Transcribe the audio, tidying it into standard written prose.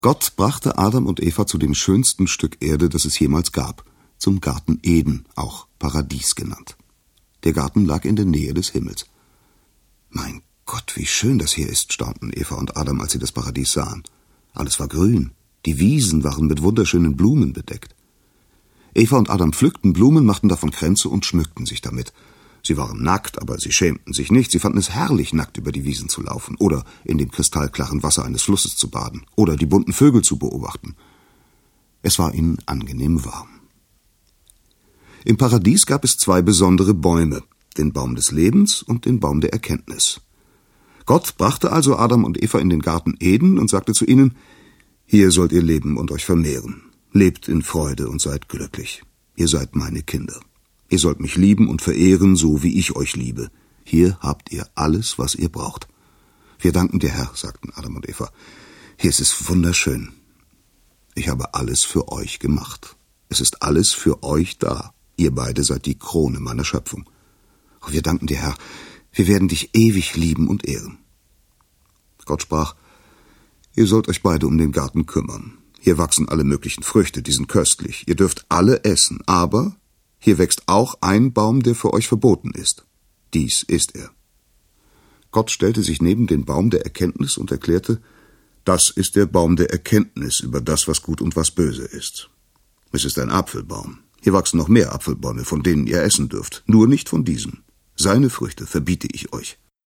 Gott brachte Adam und Eva zu dem schönsten Stück Erde, das es jemals gab, zum Garten Eden, auch Paradies genannt. Der Garten lag in der Nähe des Himmels. »Mein Gott, wie schön das hier ist«, staunten Eva und Adam, als sie das Paradies sahen. Alles war grün, die Wiesen waren mit wunderschönen Blumen bedeckt. Eva und Adam pflückten Blumen, machten davon Kränze und schmückten sich damit. Sie waren nackt, aber sie schämten sich nicht. Sie fanden es herrlich, nackt über die Wiesen zu laufen oder in dem kristallklaren Wasser eines Flusses zu baden oder die bunten Vögel zu beobachten. Es war ihnen angenehm warm. Im Paradies gab es 2 besondere Bäume, den Baum des Lebens und den Baum der Erkenntnis. Gott brachte also Adam und Eva in den Garten Eden und sagte zu ihnen: »Hier sollt ihr leben und euch vermehren. Lebt in Freude und seid glücklich. Ihr seid meine Kinder. Ihr sollt mich lieben und verehren, so wie ich euch liebe. Hier habt ihr alles, was ihr braucht.« »Wir danken dir, Herr«, sagten Adam und Eva. »Hier ist es wunderschön. Ich habe alles für euch gemacht. Es ist alles für euch da. Ihr beide seid die Krone meiner Schöpfung. Oh, wir danken dir, Herr. Wir werden dich ewig lieben und ehren.« Gott sprach: »Ihr sollt euch beide um den Garten kümmern. Hier wachsen alle möglichen Früchte, die sind köstlich. Ihr dürft alle essen, aber hier wächst auch ein Baum, der für euch verboten ist. Dies ist er.« Gott stellte sich neben den Baum der Erkenntnis und erklärte: »Das ist der Baum der Erkenntnis über das, was gut und was böse ist. Es ist ein Apfelbaum. Hier wachsen noch mehr Apfelbäume, von denen ihr essen dürft, nur nicht von diesem. Seine Früchte verbiete ich euch.«